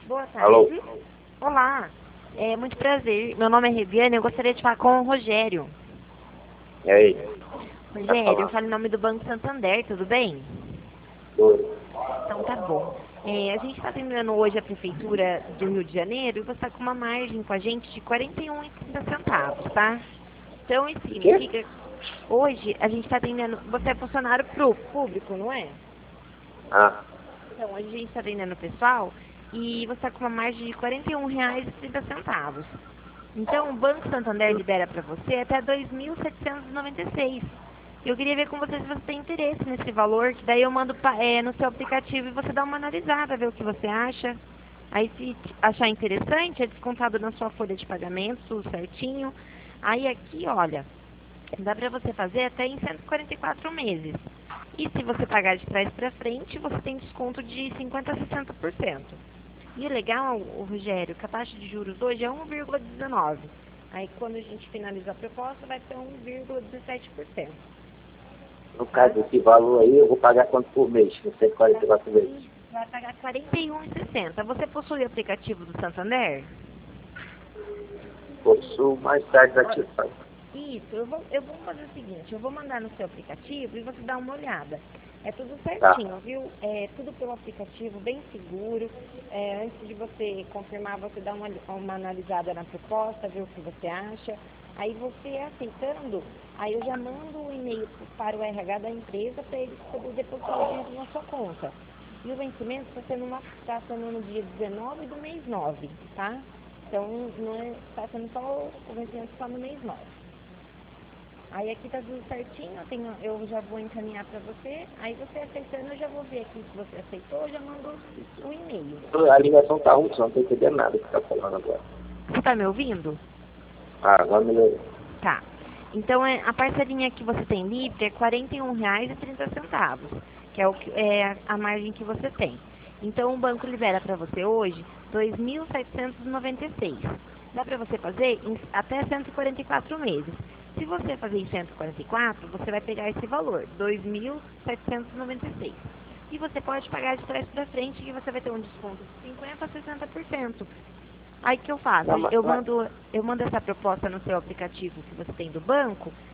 Boa Alô? tarde. Olá. É muito prazer. Meu nome é Reviane. Eu gostaria de falar com o Rogério. E aí? Tá Rogério, eu falando? falo em nome do Banco Santander, tudo bem? Oi. Então tá bom. A gente está atendendo hoje a Prefeitura do Rio de Janeiro e você está com uma margem com a gente de 41,30 centavos, tá? Então isso O quê? significa... Hoje a gente está atendendo... Você é funcionário público, não é? Ah, Então, hoje a gente está atendendo o pessoal e você está com uma margem de R$ 41,30. Então, o Banco Santander libera para você até 2.796. Eu queria ver com você se você tem interesse nesse valor, que daí eu mando no seu aplicativo e você dá uma analisada, ver o que você acha. Aí, se achar interessante, é descontado na sua folha de pagamento, tudo certinho. Aí aqui, olha, dá para você fazer até em 144 meses. E se você pagar de trás para frente, você tem desconto de 50% a 60%. E o legal, Rogério, que a taxa de juros hoje é 1,19. Aí quando a gente finalizar a proposta, vai para 1,17%. no Tá? caso desse valor aí, eu vou pagar quanto por mês? Não sei 44 vezes. Vai pagar R$ 41,60. Você possui o aplicativo do Santander? Possuo mais tarde daqui. Isso, eu vou fazer o seguinte, eu vou mandar no seu aplicativo e você dá uma olhada. É tudo Tá. certinho, viu? É tudo pelo aplicativo, bem seguro. Antes de você confirmar, você dá uma analisada na proposta, ver o que você acha. Aí você aceitando, aí eu já mando o e-mail para o RH da empresa para eles poderem depositar o dinheiro na sua conta. E o vencimento está sendo no dia 19 do mês 9, tá? Então, não está sendo só o vencimento só no mês 9. Aí aqui tá tudo certinho, eu já vou encaminhar para você. Aí você aceitando, eu já vou ver aqui se você aceitou, eu já mando o e-mail. A ligação tá ruim, só não tô entendendo nada do que tá falando agora. Você tá me ouvindo? Ah, agora melhorou. Tá. Então, a parcelinha que você tem livre é R$ 41,30, que é, a margem que você tem. Então, o banco libera para você hoje 2.796. Dá para você fazer até 144 meses. Se você fazer em 144, você vai pegar esse valor, 2.796. E você pode pagar de trás para frente, que você vai ter um desconto de 50% a 60%. Aí o que eu faço? Não, mas, Eu mando essa proposta no seu aplicativo que você tem do banco